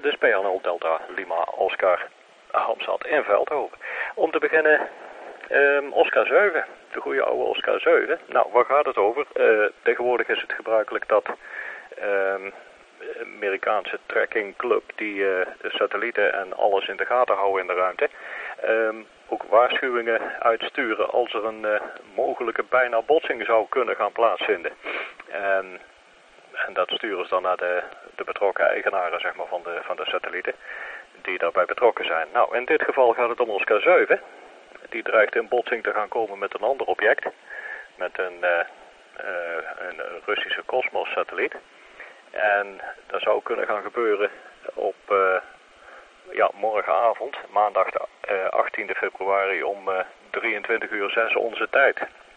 Dus PNL Delta Lima Oscar Hamstad in Veldhoven. Om te beginnen Oscar 7, de goede oude Oscar 7. Nou, waar gaat het over? Tegenwoordig is het gebruikelijk dat Amerikaanse tracking club die de satellieten en alles in de gaten houden in de ruimte, ook waarschuwingen uitsturen als er een mogelijke bijna botsing zou kunnen gaan plaatsvinden. En dat sturen ze dan naar de betrokken eigenaren, zeg maar, van de satellieten die daarbij betrokken zijn. Nou, in dit geval gaat het om Oscar 7. Die dreigt in botsing te gaan komen met een ander object. Met een Russische Cosmos-satelliet. En dat zou kunnen gaan gebeuren op morgenavond, maandag 18 februari om 23:06 onze tijd.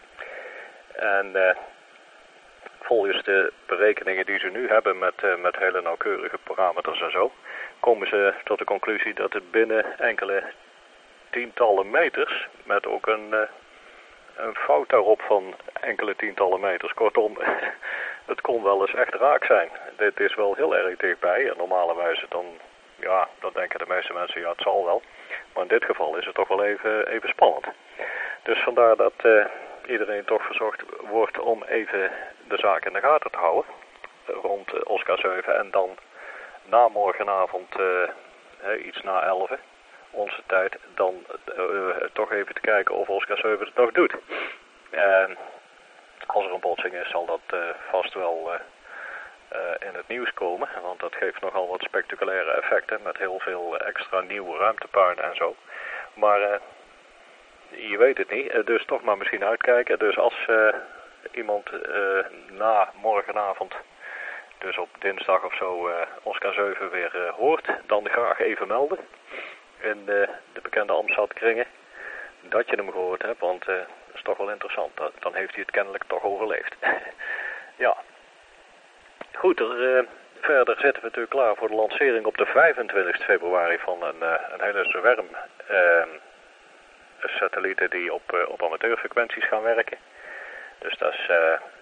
En volgens de berekeningen die ze nu hebben met hele nauwkeurige parameters en zo, komen ze tot de conclusie dat het binnen enkele tientallen meters, met ook een fout daarop van enkele tientallen meters. Kortom, het kon wel eens echt raak zijn. Dit is wel heel erg dichtbij en normalerwijze dan denken de meeste mensen, ja, het zal wel. Maar in dit geval is het toch wel even spannend. Dus vandaar dat iedereen toch verzocht wordt om even de zaak in de gaten te houden. Rond Oscar 7 en dan na morgenavond iets na 11 onze tijd, dan toch even te kijken of Oscar 7 het nog doet. En als er een botsing is, zal dat vast wel in het nieuws komen, want dat geeft nogal wat spectaculaire effecten met heel veel extra nieuwe ruimtepaarden en zo. Maar je weet het niet, dus toch maar misschien uitkijken. Dus als iemand na morgenavond, dus op dinsdag of zo, Oscar 7 weer hoort, dan graag even melden in de bekende Amsterdam-kringen dat je hem gehoord hebt, want dat is toch wel interessant. Dan heeft hij het kennelijk toch overleefd. Ja. Goed, verder zitten we natuurlijk klaar voor de lancering op de 25 februari van een hele zwerm satellieten die op amateurfrequenties gaan werken. Dus dat is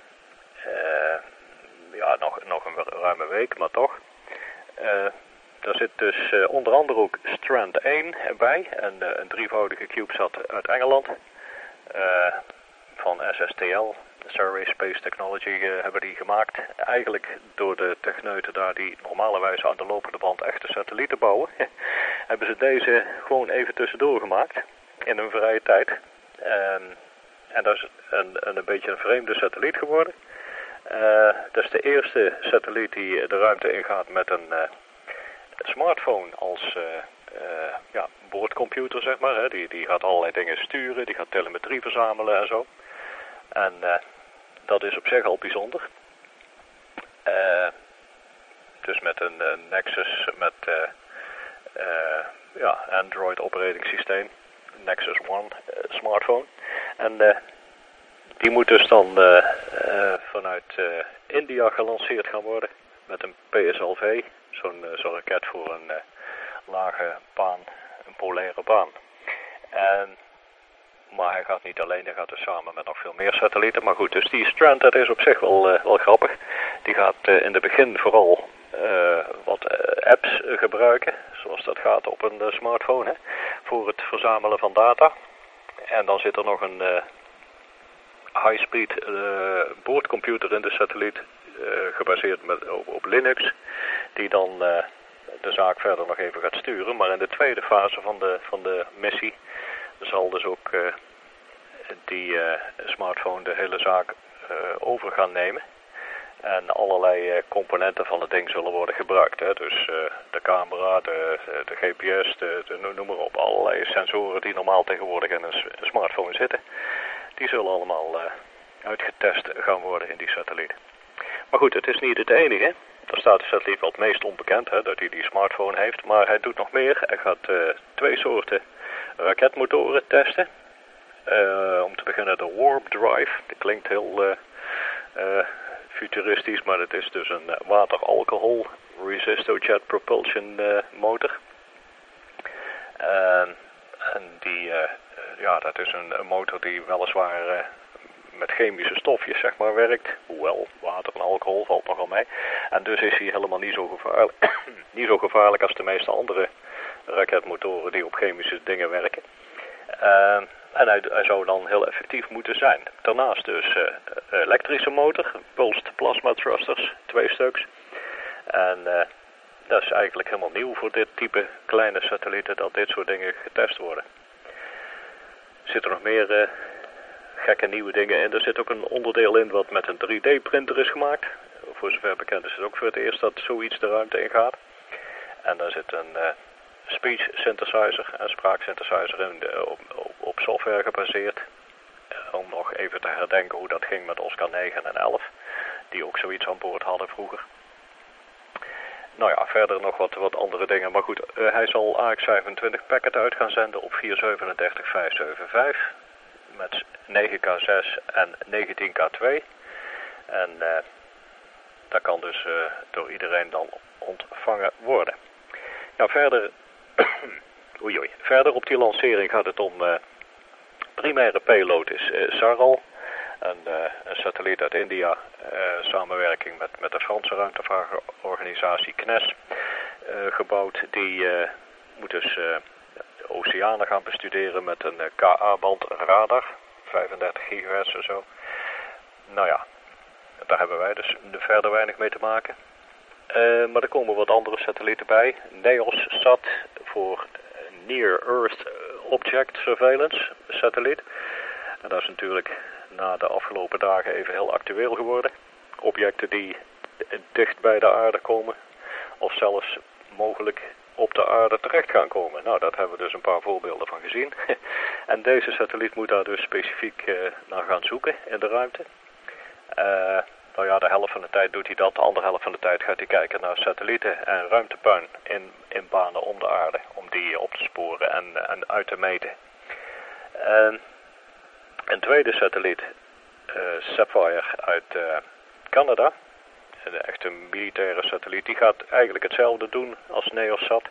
nog een ruime week, maar toch. Daar zit dus onder andere ook Strand 1 bij, een drievoudige CubeSat uit Engeland. Van SSTL, Survey Space Technology, hebben die gemaakt. Eigenlijk door de techneuten daar die normalerwijs aan de lopende band echte satellieten bouwen, hebben ze deze gewoon even tussendoor gemaakt in hun vrije tijd. En dat is een beetje een vreemde satelliet geworden. Dat is de eerste satelliet die de ruimte ingaat met een smartphone als boordcomputer, zeg maar. Hè. Die gaat allerlei dingen sturen, die gaat telemetrie verzamelen en zo. En dat is op zich al bijzonder. Dus met een Nexus met Android operating systeem, Nexus One smartphone. En die moet dus dan vanuit India gelanceerd gaan worden met een PSLV, zo'n raket voor een lage baan, een polaire baan. Maar hij gaat niet alleen, hij gaat dus samen met nog veel meer satellieten. Maar goed, dus die Strand, dat is op zich wel grappig. Die gaat in het begin vooral wat apps gebruiken, zoals dat gaat op een smartphone, hè, voor het verzamelen van data. En dan zit er nog een high-speed boordcomputer in de satelliet, gebaseerd op Linux, die dan de zaak verder nog even gaat sturen. Maar in de tweede fase van de missie zal dus ook die smartphone de hele zaak over gaan nemen. En allerlei componenten van het ding zullen worden gebruikt. Hè. Dus de camera, de GPS, noem maar op. Allerlei sensoren die normaal tegenwoordig in een smartphone zitten. Die zullen allemaal uitgetest gaan worden in die satelliet. Maar goed, het is niet het enige. Daar staat de satelliet wel het meest onbekend, hè, dat hij die smartphone heeft. Maar hij doet nog meer. Hij gaat 2 soorten raketmotoren testen. Om te beginnen de Warp Drive. Dat klinkt heel futuristisch, maar het is dus een water-alcohol resistojet propulsion motor. En die, dat is een motor die weliswaar met chemische stofjes zeg maar werkt. Hoewel water en alcohol valt nogal mee. En dus is hij helemaal niet zo gevaarlijk, niet zo gevaarlijk als de meeste andere raketmotoren die op chemische dingen werken. En hij zou dan heel effectief moeten zijn. Daarnaast dus elektrische motor, pulsed plasma thrusters, 2 stuks. En dat is eigenlijk helemaal nieuw voor dit type kleine satellieten dat dit soort dingen getest worden. Er zitten nog meer gekke nieuwe dingen in. Er zit ook een onderdeel in wat met een 3D-printer is gemaakt. Voor zover bekend is het ook voor het eerst dat zoiets de ruimte in gaat. En daar zit een speech synthesizer en spraaksynthesizer in, op software gebaseerd. Om nog even te herdenken hoe dat ging met Oscar 9 en 11. Die ook zoiets aan boord hadden vroeger. Nou ja, verder nog wat andere dingen. Maar goed, hij zal AX-25 packet uit gaan zenden op 437-575. Met 9K6 en 19K2. En dat kan dus door iedereen dan ontvangen worden. Nou, verder, verder op die lancering gaat het om primaire payload is Saral. Een satelliet uit India, samenwerking met de Franse ruimtevaartorganisatie CNES, gebouwd. Die moet dus de oceanen gaan bestuderen met een Ka-band radar, 35 gigahertz en zo. Nou ja, daar hebben wij dus verder weinig mee te maken. Maar er komen wat andere satellieten bij. NEOS-SAT voor Near Earth Object Surveillance satelliet. En dat is natuurlijk na de afgelopen dagen even heel actueel geworden. Objecten die dicht bij de aarde komen of zelfs mogelijk op de aarde terecht gaan komen. Nou, daar hebben we dus een paar voorbeelden van gezien. En deze satelliet moet daar dus specifiek naar gaan zoeken in de ruimte. Nou ja, de helft van de tijd doet hij dat. De andere helft van de tijd gaat hij kijken naar satellieten en ruimtepuin in banen om de aarde. Om die op te sporen en uit te meten. Een tweede satelliet, Sapphire uit Canada. Een echte militaire satelliet. Die gaat eigenlijk hetzelfde doen als NEOS-SAT.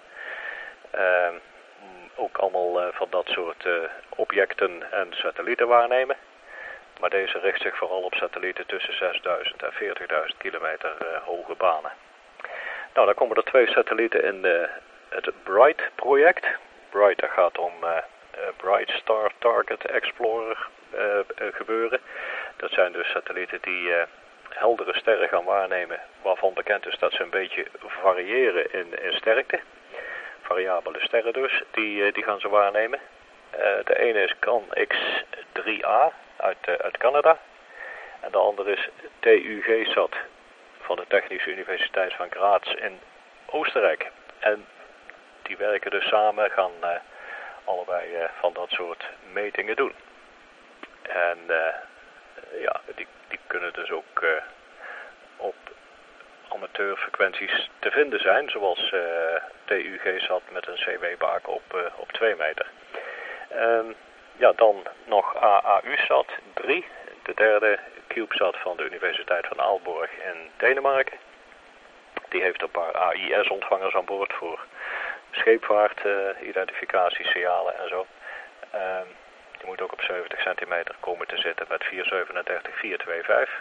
Ook allemaal van dat soort objecten en satellieten waarnemen. Maar deze richt zich vooral op satellieten tussen 6.000 en 40.000 kilometer hoge banen. Nou, dan komen er 2 satellieten in het BRIGHT-project. BRIGHT, dat gaat om Bright Star Target Explorer gebeuren. Dat zijn dus satellieten die heldere sterren gaan waarnemen, waarvan bekend is dat ze een beetje variëren in sterkte. Variabele sterren dus, die gaan ze waarnemen. De ene is CAN-X3A uit Canada. En de andere is TUG-SAT van de Technische Universiteit van Graz in Oostenrijk. En die werken dus samen, gaan allebei van dat soort metingen doen. En ja, die kunnen dus ook op amateurfrequenties te vinden zijn, zoals TUG-SAT met een CW-baak op 2 meter. Ja, dan nog AAU-SAT 3, de derde CubeSat van de Universiteit van Aalborg in Denemarken. Die heeft een paar AIS-ontvangers aan boord voor scheepvaart, identificatiesignalen en zo. Die moet ook op 70 centimeter komen te zitten met 437-425.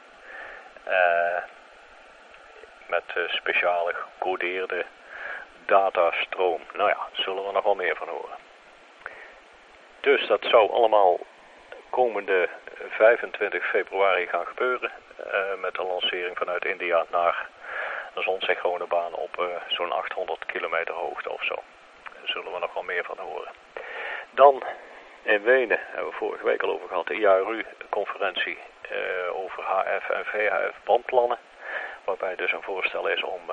Met speciale gecodeerde datastroom. Nou ja, daar zullen we nog wel meer van horen. Dus dat zou allemaal komende 25 februari gaan gebeuren. Met de lancering vanuit India naar een zonsynchrone baan op zo'n 800 kilometer hoogte of zo. Daar zullen we nog wel meer van horen. Dan in Wenen, hebben we vorige week al over gehad, de IARU-conferentie over HF en VHF bandplannen. Waarbij dus een voorstel is om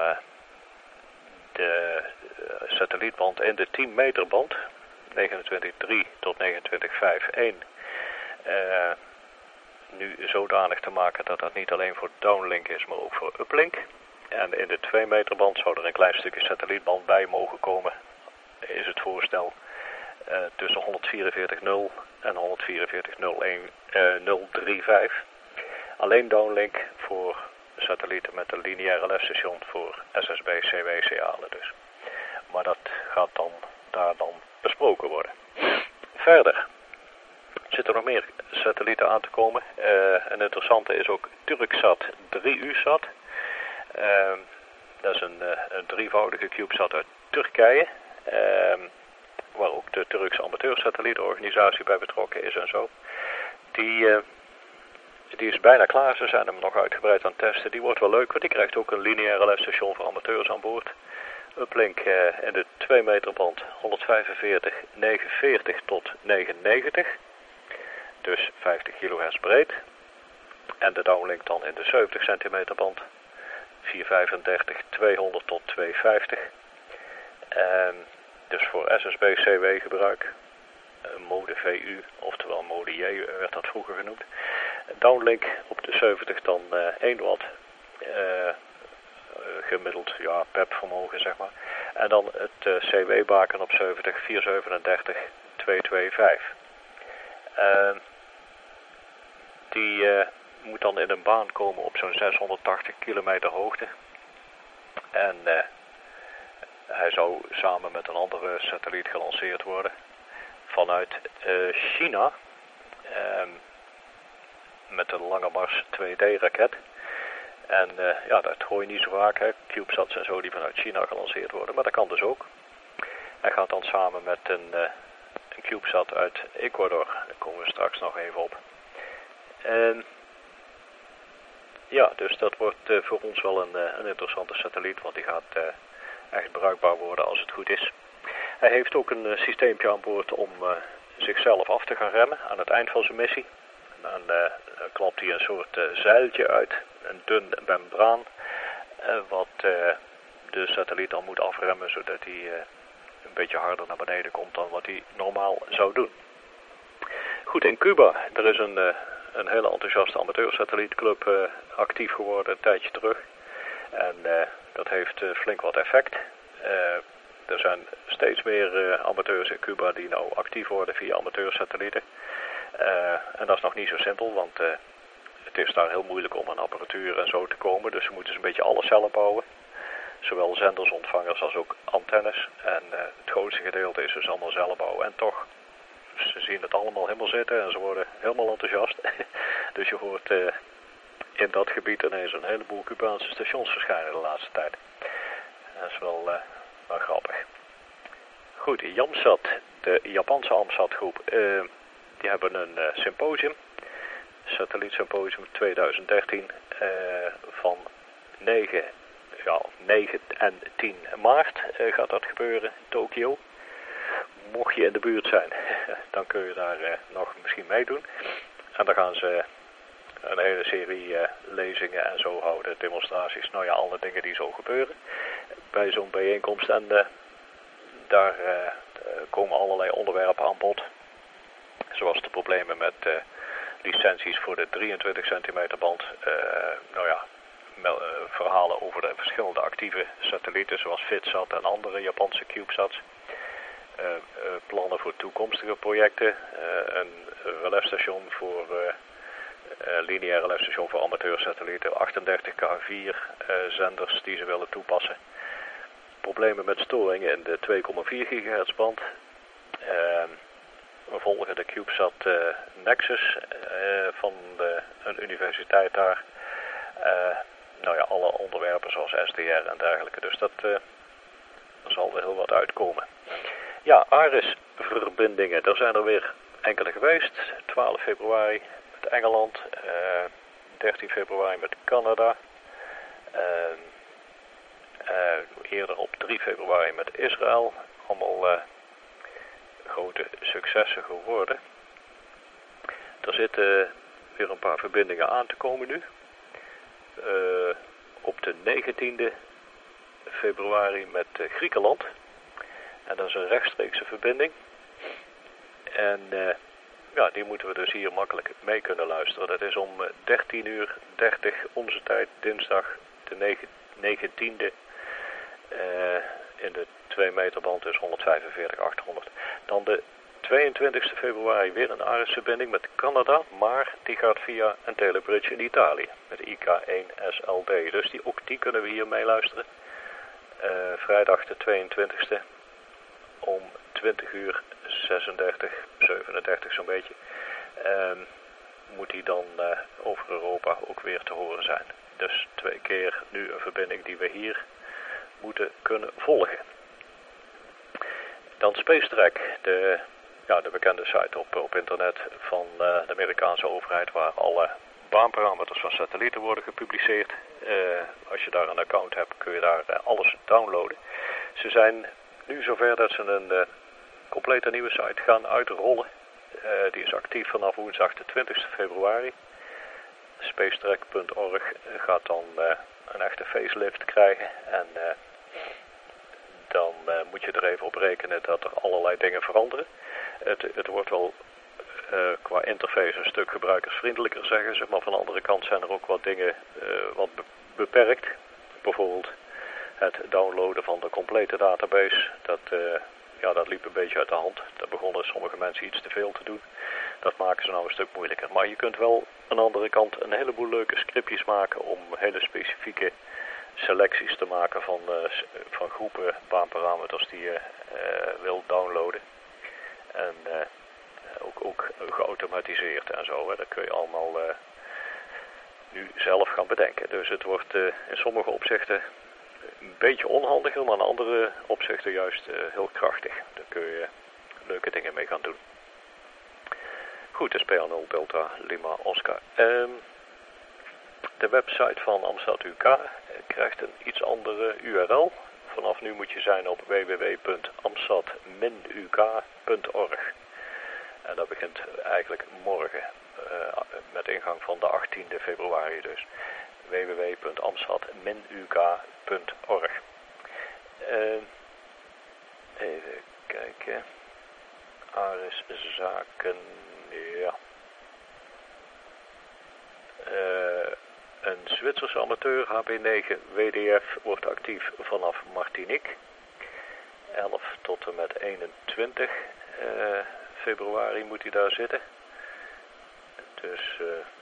de satellietband in de 10 meter band, 29.3 tot 29.5.1, nu zodanig te maken dat dat niet alleen voor downlink is, maar ook voor uplink. En in de 2 meter band zou er een klein stukje satellietband bij mogen komen, is het voorstel. Tussen 144.0 en 144.035. Alleen downlink voor satellieten met een lineaire lesstation voor SSB-CW-signalen dus. Maar dat gaat dan daar besproken worden. Verder zitten nog meer satellieten aan te komen. Een interessante is ook Turksat 3USat. Dat is een drievoudige CubeSat uit Turkije. Waar ook de Turkse amateursatellietorganisatie bij betrokken is en zo. Die is bijna klaar. Ze zijn hem nog uitgebreid aan het testen. Die wordt wel leuk, want die krijgt ook een lineaire LF-station voor amateurs aan boord. Uplink in de 2 meter band 145, 940 tot 990. Dus 50 kHz breed. En de downlink dan in de 70 centimeter band 435, 200 tot 250. Dus voor SSB-CW gebruik. Mode VU, oftewel mode J werd dat vroeger genoemd. Downlink op de 70 dan 1 watt. Gemiddeld PEP vermogen zeg maar. En dan het CW-baken op 70, 437, 225. Die moet dan in een baan komen op zo'n 680 kilometer hoogte. En hij zou samen met een andere satelliet gelanceerd worden vanuit China. Met een Lange Mars 2D-raket. En dat hoor je niet zo vaak, hè. CubeSats en zo die vanuit China gelanceerd worden. Maar dat kan dus ook. Hij gaat dan samen met een CubeSat uit Ecuador. Daar komen we straks nog even op. En dus dat wordt voor ons wel een interessante satelliet. Want die gaat echt bruikbaar worden als het goed is. Hij heeft ook een systeempje aan boord om zichzelf af te gaan remmen aan het eind van zijn missie. Dan klapt hij een soort zeiltje uit, een dun membraan, wat de satelliet dan moet afremmen, zodat hij een beetje harder naar beneden komt dan wat hij normaal zou doen. Goed, in Cuba, er is een hele enthousiaste amateursatellietclub actief geworden een tijdje terug. En dat heeft flink wat effect. Er zijn steeds meer amateurs in Cuba die nou actief worden via amateursatellieten. En dat is nog niet zo simpel, want het is daar heel moeilijk om aan apparatuur en zo te komen. Dus ze moeten een beetje alles zelf bouwen. Zowel zenders, ontvangers als ook antennes. En het grootste gedeelte is dus allemaal zelf bouwen. En toch, ze zien het allemaal helemaal zitten en ze worden helemaal enthousiast. Dus je hoort in dat gebied ineens een heleboel Cubaanse stations verschijnen de laatste tijd. Dat is wel grappig. Goed, Jamsat, de Japanse AMSAT-groep, die hebben een symposium, satellietsymposium 2013, van 9 en 10 maart gaat dat gebeuren in Tokio. Mocht je in de buurt zijn, dan kun je daar nog misschien meedoen. En dan gaan ze een hele serie lezingen en zo houden, demonstraties, alle dingen die zo gebeuren bij zo'n bijeenkomst. En daar komen allerlei onderwerpen aan bod. Zoals de problemen met licenties voor de 23 centimeter band. Verhalen over de verschillende actieve satellieten zoals Fitsat en andere Japanse CubeSats. Plannen voor toekomstige projecten. Een relefstation voor lineaire relefstation voor amateursatellieten. 38K4 zenders die ze willen toepassen. Problemen met storingen in de 2,4 gigahertz band. We volgen de CubeSat Nexus van een universiteit daar. Alle onderwerpen zoals SDR en dergelijke. Dus dat zal er heel wat uitkomen. Ja, ARIS-verbindingen. Er zijn er weer enkele geweest. 12 februari met Engeland. 13 februari met Canada. Eerder op 3 februari met Israël. Allemaal grote successen geworden. Er zitten weer een paar verbindingen aan te komen nu. Op de 19e februari met Griekenland. En dat is een rechtstreekse verbinding. En die moeten we dus hier makkelijk mee kunnen luisteren. Dat is om 13:30 onze tijd, dinsdag de 19e. In de 2 meter band, dus 145-800. Dan de 22 februari weer een ARIS-verbinding met Canada, maar die gaat via een telebridge in Italië met IK1SLD. Dus ook die kunnen we hier mee luisteren. Vrijdag de 22e om 20:36, 37 zo'n beetje. moet die dan over Europa ook weer te horen zijn. Dus 2 keer nu een verbinding die we hier moeten kunnen volgen. Dan SpaceTrack, de bekende site op internet van de Amerikaanse overheid waar alle baanparameters van satellieten worden gepubliceerd. Als je daar een account hebt kun je daar alles downloaden. Ze zijn nu zover dat ze een complete nieuwe site gaan uitrollen. Die is actief vanaf woensdag de 20 februari. Spacetrack.org gaat dan een echte facelift krijgen en dan moet je er even op rekenen dat er allerlei dingen veranderen. Het wordt wel qua interface een stuk gebruikersvriendelijker, zeggen ze, maar van de andere kant zijn er ook wat dingen wat beperkt. Bijvoorbeeld het downloaden van de complete database, dat liep een beetje uit de hand. Daar begonnen sommige mensen iets te veel te doen. Dat maken ze nou een stuk moeilijker. Maar je kunt wel aan de andere kant een heleboel leuke scriptjes maken om hele specifieke selecties te maken van groepen baanparameters die je wilt downloaden. En ook geautomatiseerd en zo. Hè. Dat kun je allemaal nu zelf gaan bedenken. Dus het wordt in sommige opzichten een beetje onhandiger, maar in andere opzichten juist heel krachtig. Daar kun je leuke dingen mee gaan doen. Goed, de SPA0 Delta Lima Oscar. De website van Amstad UK krijgt een iets andere URL. Vanaf nu moet je zijn op www.amstad-uk.org. En dat begint eigenlijk morgen met ingang van de 18e februari dus. www.amstad-uk.org. Even kijken. Aris Zaken, ja. Een Zwitserse amateur, HB9 WDF, wordt actief vanaf Martinique. 11 tot en met 21 februari moet hij daar zitten. Dus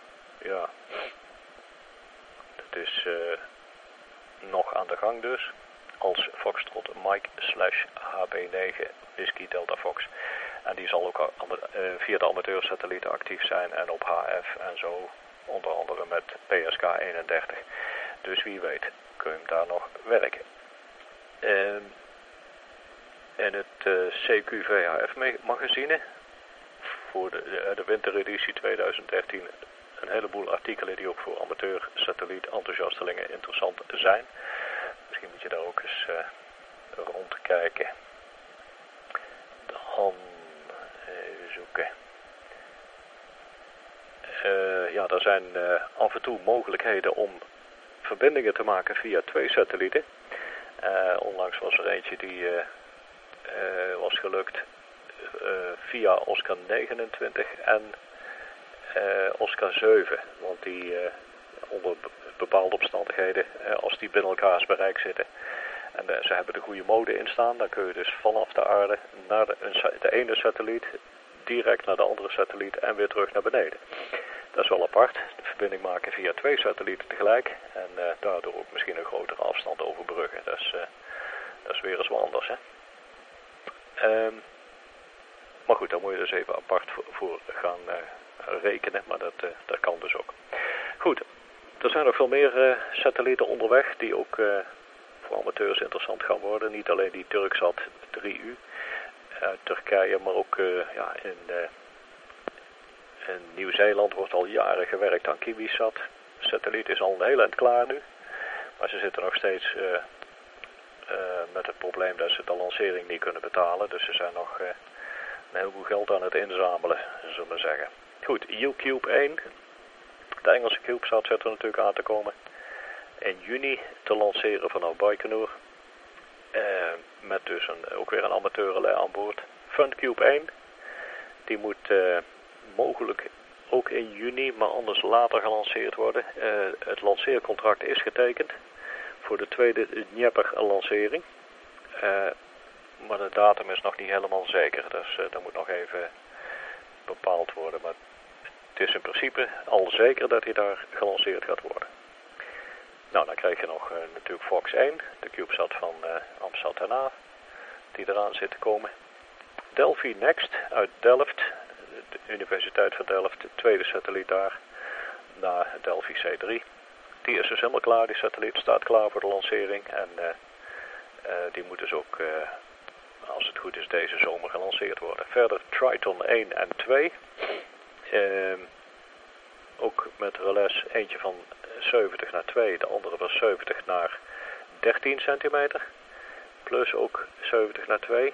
dat is nog aan de gang dus. Als Foxtrot Mike /HB9 Whisky Delta Fox. En die zal ook via de amateursatellieten actief zijn en op HF en zo. Onder andere met PSK 31. Dus wie weet kun je hem daar nog werken. En het CQ-VHF magazine voor de wintereditie 2013 een heleboel artikelen die ook voor amateur-satelliet enthousiastelingen interessant zijn. Misschien moet je daar ook eens rondkijken. Dan even zoeken. Er zijn af en toe mogelijkheden om verbindingen te maken via 2 satellieten. Onlangs was er eentje die was gelukt via Oscar 29 en Oscar 7. Want die onder bepaalde omstandigheden, als die binnen elkaars bereik zitten. En ze hebben de goede mode instaan. Dan kun je dus vanaf de aarde naar de ene satelliet direct naar de andere satelliet en weer terug naar beneden. Dat is wel apart. De verbinding maken via 2 satellieten tegelijk. En daardoor ook misschien een grotere afstand overbruggen. Dat is weer eens wat anders. Hè? Maar goed, daar moet je dus even apart voor gaan rekenen. Maar dat kan dus ook. Goed, er zijn nog veel meer satellieten onderweg die ook voor amateurs interessant gaan worden. Niet alleen die Turksat 3U uit Turkije, maar ook in Nieuw-Zeeland wordt al jaren gewerkt aan Kiwisat. De satelliet is al een heel eind klaar nu. Maar ze zitten nog steeds met het probleem dat ze de lancering niet kunnen betalen. Dus ze zijn nog een heleboel geld aan het inzamelen, zullen we maar zeggen. Goed, UCube 1. De Engelse CubeSat zit er natuurlijk aan te komen. In juni te lanceren vanaf Baikonur. Met dus ook weer een amateurrelais aan boord. FunCube 1. Die moet mogelijk ook in juni, maar anders later gelanceerd worden. Het lanceercontract is getekend voor de tweede Dnieper-lancering. Maar de datum is nog niet helemaal zeker. Dus dat moet nog even bepaald worden. Maar het is in principe al zeker dat hij daar gelanceerd gaat worden. Nou, dan krijg je nog natuurlijk Fox 1, de CubeSat van Amstad die eraan zit te komen. Delphi Next uit Delft. Universiteit van Delft, de tweede satelliet daar, na Delphi C3. Die is dus helemaal klaar, die satelliet staat klaar voor de lancering en die moet dus ook, als het goed is, deze zomer gelanceerd worden. Verder Triton 1 en 2, ook met relais, eentje van 70 naar 2, de andere van 70 naar 13 centimeter, plus ook 70 naar 2,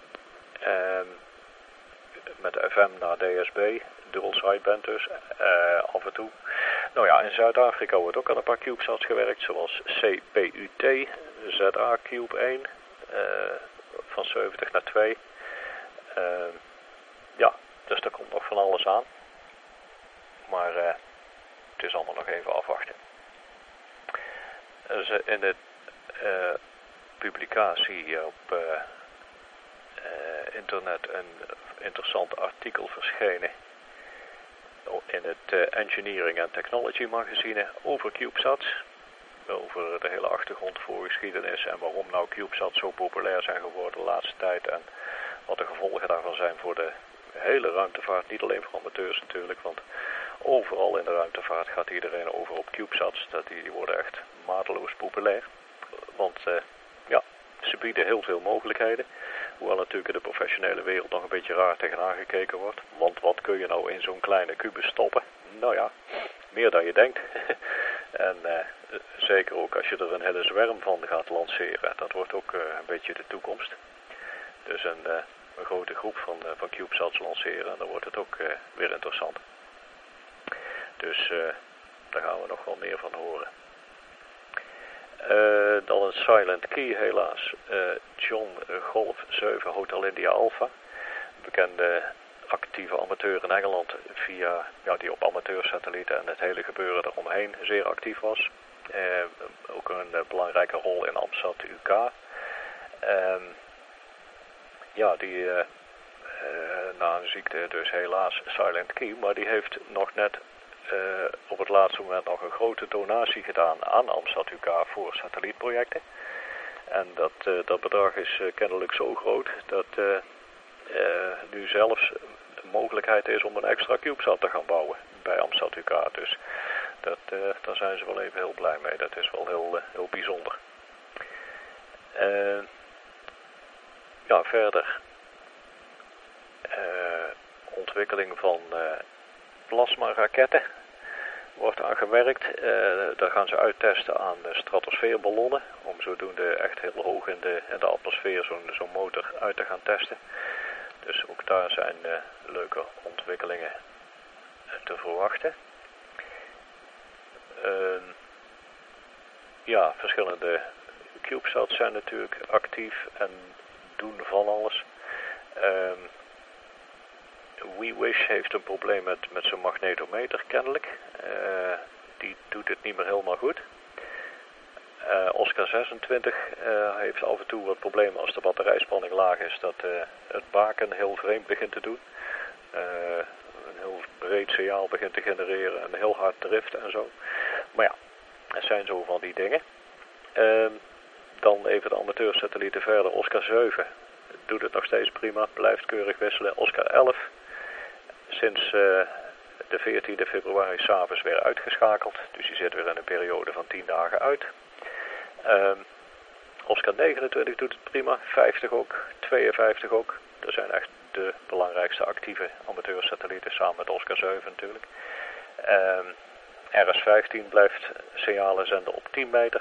met FM naar DSB, dual sideband dus, af en toe. Nou ja, in Zuid-Afrika wordt ook aan een paar CubeSats gewerkt, zoals CPUT, ZA Cube 1, van 70 naar 2. Ja, dus daar komt nog van alles aan. Maar het is allemaal nog even afwachten. Er is in de publicatie op internet een interessant artikel verschenen in het Engineering and Technology magazine over CubeSats. Over de hele achtergrond, voorgeschiedenis en waarom nou CubeSats zo populair zijn geworden de laatste tijd. En wat de gevolgen daarvan zijn voor de hele ruimtevaart. Niet alleen voor amateurs natuurlijk, want overal in de ruimtevaart gaat iedereen over op CubeSats. Die worden echt mateloos populair. Want ja, ze bieden heel veel mogelijkheden. Hoewel natuurlijk in de professionele wereld nog een beetje raar tegenaan gekeken wordt. Want wat kun je nou in zo'n kleine kubus stoppen? Nou ja, meer dan je denkt. En zeker ook als je er een hele zwerm van gaat lanceren. Dat wordt ook een beetje de toekomst. Dus een grote groep van CubeSats lanceren. En dan wordt het ook weer interessant. Dus daar gaan we nog wel meer van horen. Dan een silent key helaas. John Golf 7 Hotel India Alpha. Bekende actieve amateur in Engeland via, ja, die op amateursatellieten en het hele gebeuren eromheen zeer actief was. Ook een belangrijke rol in AMSAT UK. Ja, die na een ziekte dus helaas silent key, maar die heeft nog net op het laatste moment nog een grote donatie gedaan aan AMSAT UK voor satellietprojecten. En dat bedrag is kennelijk zo groot dat nu zelfs de mogelijkheid is om een extra CubeSat te gaan bouwen bij AMSAT UK. Dus daar zijn ze wel even heel blij mee. Dat is wel heel bijzonder. Ja, verder. Ontwikkeling van plasmaraketten wordt aan gewerkt. Daar gaan ze uittesten aan stratosfeerballonnen. Om zodoende echt heel hoog in de atmosfeer zo'n motor uit te gaan testen. Dus ook daar zijn leuke ontwikkelingen te verwachten. Ja, verschillende CubeSats zijn natuurlijk actief en doen van alles. WeWish heeft een probleem met zijn magnetometer kennelijk. Die doet het niet meer helemaal goed. Oscar 26 heeft af en toe wat problemen als de batterijspanning laag is, dat het baken heel vreemd begint te doen. Een heel breed signaal begint te genereren en heel hard drift en zo. Maar ja, het zijn zo van die dingen. Dan even de amateursatellieten verder. Oscar 7 doet het nog steeds prima, blijft keurig wisselen. Oscar 11 sinds de 14e februari 's avonds weer uitgeschakeld. Dus die zit weer in een periode van 10 dagen uit. Oscar 29 doet het prima, 50 ook, 52 ook. Dat zijn echt de belangrijkste actieve amateursatellieten samen met Oscar 7 natuurlijk. RS-15 blijft signalen zenden op 10 meter.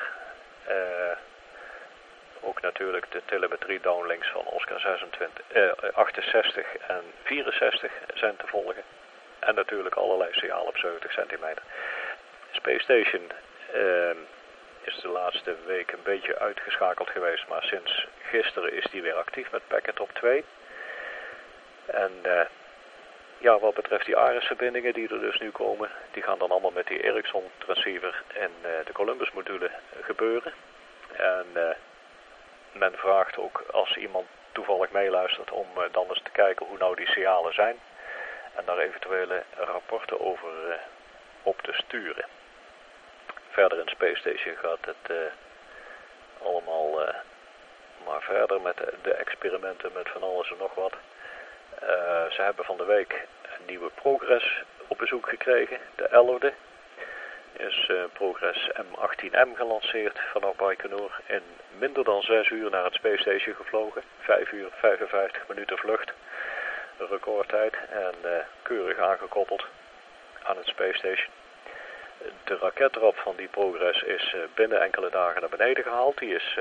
Ook natuurlijk de telemetrie downlinks van Oscar 68 en 64 zijn te volgen. En natuurlijk allerlei signalen op 70 centimeter. Space Station is de laatste week een beetje uitgeschakeld geweest, maar sinds gisteren is die weer actief met Packet op 2. En ja, wat betreft die ARIS-verbindingen die er dus nu komen, die gaan dan allemaal met die Ericsson transceiver en de Columbus module gebeuren. En men vraagt ook als iemand toevallig meeluistert om dan eens te kijken hoe nou die signalen zijn. En daar eventuele rapporten over op te sturen. Verder in Space Station gaat het allemaal maar verder met de experimenten met van alles en nog wat. Ze hebben van de week een nieuwe Progress op bezoek gekregen, de 11e. Is Progress M18M gelanceerd vanaf Baikonur. In minder dan 6 uur naar het Space Station gevlogen. 5 uur 55 minuten vlucht. Een recordtijd en keurig aangekoppeld aan het Space Station. De rakettrap van die Progress is binnen enkele dagen naar beneden gehaald. Die is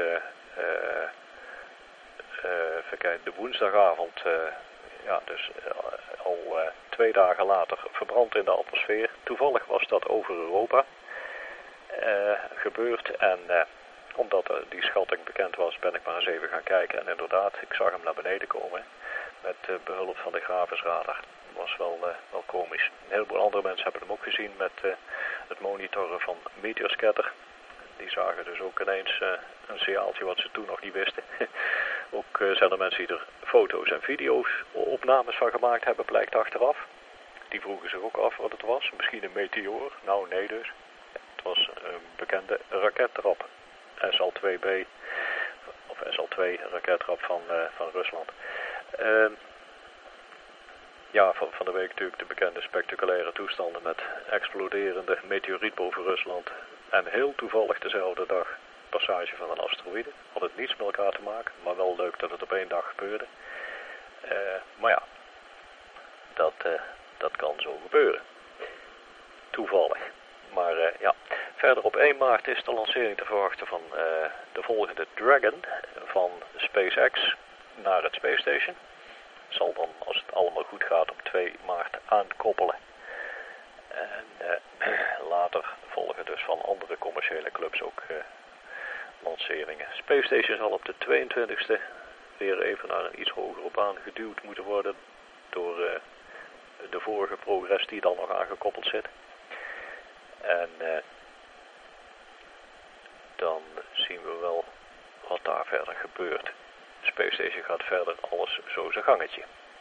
even kijken, de woensdagavond, dus al 2 dagen later verbrand in de atmosfeer. Toevallig was dat over Europa gebeurd en omdat die schatting bekend was ben ik maar eens even gaan kijken. En inderdaad, ik zag hem naar beneden komen met behulp van de Gravisradar. Dat was wel komisch. Een heleboel andere mensen hebben hem ook gezien met het monitoren van Meteoscatter. Die zagen dus ook ineens een signaaltje wat ze toen nog niet wisten. Ook zijn er mensen die er foto's en video's opnames van gemaakt hebben, blijkt achteraf. Die vroegen zich ook af wat het was. Misschien een meteoor? Nou, nee dus. Het was een bekende rakettrap. SL-2B, of SL-2 rakettrap van Rusland. Van de week natuurlijk de bekende spectaculaire toestanden met exploderende meteoriet boven Rusland. En heel toevallig dezelfde dag passage van een asteroïde. Had het niets met elkaar te maken, maar wel leuk dat het op 1 dag gebeurde. Maar ja, dat kan zo gebeuren. Toevallig. Maar verder op 1 maart is de lancering te verwachten van de volgende Dragon van SpaceX naar het Space Station. Zal dan, als het allemaal goed gaat, op 2 maart aankoppelen. En later volgen dus van andere commerciële clubs ook lanceringen. Space Station zal op de 22e weer even naar een iets hogere baan geduwd moeten worden door de vorige Progress die dan nog aangekoppeld zit. En dan zien we wel wat daar verder gebeurt. Space Station gaat verder alles zo zijn gangetje.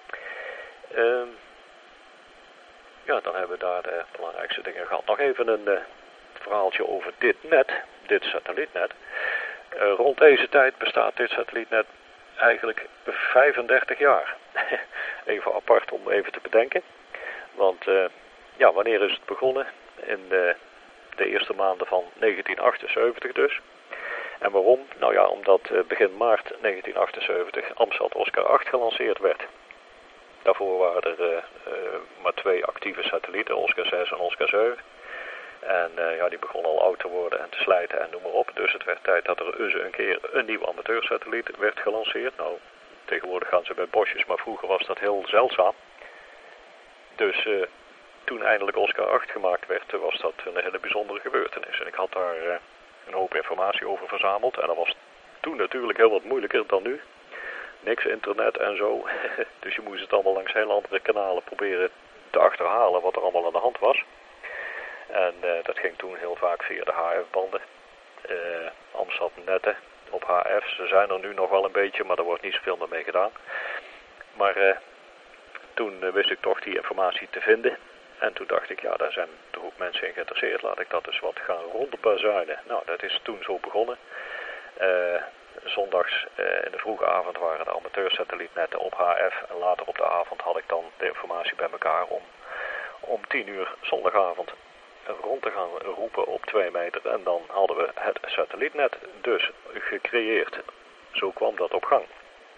Dan hebben we daar de belangrijkste dingen gehad. Nog even een verhaaltje over dit satellietnet. Rond deze tijd bestaat dit satellietnet eigenlijk 35 jaar. Even apart om even te bedenken. Want wanneer is het begonnen? In de eerste maanden van 1978 dus. En waarom? Nou ja, omdat begin maart 1978 Amsat Oscar 8 gelanceerd werd. Daarvoor waren er maar 2 actieve satellieten, Oscar 6 en Oscar 7. En die begonnen al oud te worden en te slijten en noem maar op. Dus het werd tijd dat er een keer een nieuwe amateursatelliet werd gelanceerd. Nou, tegenwoordig gaan ze bij bosjes, maar vroeger was dat heel zeldzaam. Dus toen eindelijk Oscar 8 gemaakt werd, was dat een hele bijzondere gebeurtenis. En ik had daar een hoop informatie over verzameld. En dat was toen natuurlijk heel wat moeilijker dan nu. Niks internet en zo. Dus je moest het allemaal langs heel andere kanalen proberen te achterhalen wat er allemaal aan de hand was. En dat ging toen heel vaak via de HF-banden. Amsat-netten op HF. Ze zijn er nu nog wel een beetje, maar er wordt niet zoveel meer mee gedaan. Maar toen wist ik toch die informatie te vinden. En toen dacht ik, ja, daar zijn toch ook mensen in geïnteresseerd. Laat ik dat dus wat gaan rondbazuinen. Nou, dat is toen zo begonnen. Zondags in de vroege avond waren de amateursatellietnetten op HF. En later op de avond had ik dan de informatie bij elkaar om 10 uur zondagavond rond te gaan roepen op 2 meter. En dan hadden we het satellietnet dus gecreëerd. Zo kwam dat op gang.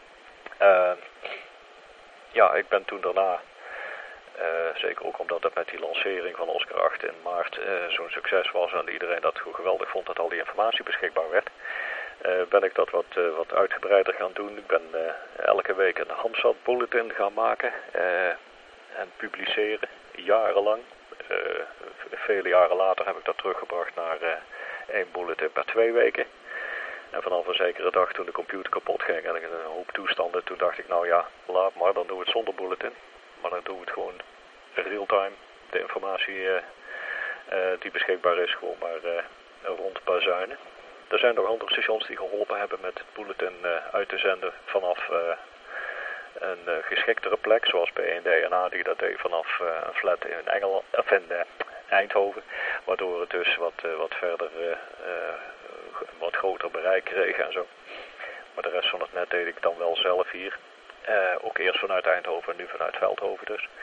Ik ben toen daarna, zeker ook omdat het met die lancering van Oscar 8 in maart zo'n succes was en iedereen dat gewoon geweldig vond dat al die informatie beschikbaar werd, ben ik dat wat uitgebreider gaan doen. Ik ben elke week een Hamsat bulletin gaan maken en publiceren, jarenlang. Vele jaren later heb ik dat teruggebracht naar 1 bulletin per 2 weken. En vanaf een zekere dag toen de computer kapot ging en ik een hoop toestanden, toen dacht ik, nou ja, laat maar, dan doen we het zonder bulletin. Maar dan doen we het gewoon real-time. De informatie die beschikbaar is, gewoon maar rondbazuinen. Er zijn nog andere stations die geholpen hebben met het bulletin uit te zenden vanaf een geschiktere plek, zoals BND-DNA die dat deed vanaf een flat in Eindhoven, waardoor het dus wat verder wat groter bereik kreeg en zo. Maar de rest van het net deed ik dan wel zelf hier. Ook eerst vanuit Eindhoven en nu vanuit Veldhoven dus.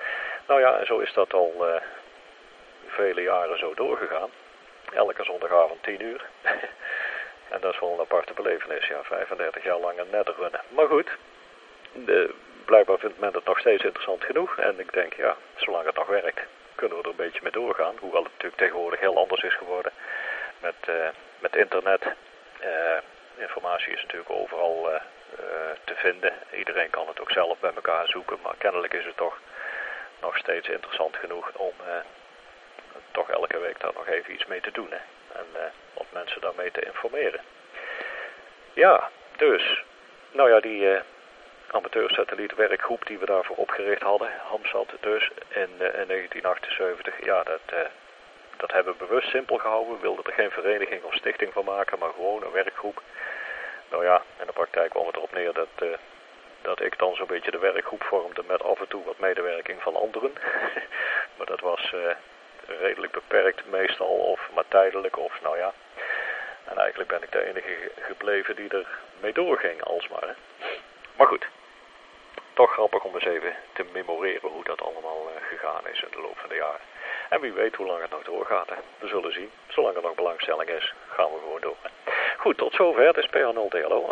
Nou ja, en zo is dat al vele jaren zo doorgegaan. Elke zondagavond 10 uur. En dat is wel een aparte belevenis, ja, 35 jaar lang een netrunnen. Maar goed, blijkbaar vindt men het nog steeds interessant genoeg. En ik denk, ja, zolang het nog werkt, kunnen we er een beetje mee doorgaan. Hoewel het natuurlijk tegenwoordig heel anders is geworden met internet. Informatie is natuurlijk overal te vinden. Iedereen kan het ook zelf bij elkaar zoeken. Maar kennelijk is het toch nog steeds interessant genoeg om toch elke week daar nog even iets mee te doen. Hè? En om mensen daarmee te informeren. Ja, dus. Nou ja, die amateursatellietwerkgroep die we daarvoor opgericht hadden, HAMSAT dus, in 1978. Ja, dat hebben we bewust simpel gehouden. We wilden er geen vereniging of stichting van maken, maar gewoon een werkgroep. Nou ja, in de praktijk kwam het erop neer dat ik dan zo'n beetje de werkgroep vormde met af en toe wat medewerking van anderen. Maar dat was redelijk beperkt meestal, of maar tijdelijk, of nou ja. En eigenlijk ben ik de enige gebleven die er mee doorging alsmaar. Hè. Maar goed, toch grappig om eens even te memoreren hoe dat allemaal gegaan is in de loop van de jaren. En wie weet hoe lang het nog doorgaat. Hè. We zullen zien. Zolang er nog belangstelling is, gaan we gewoon door. Hè. Goed, tot zover. Het is PH0DLO.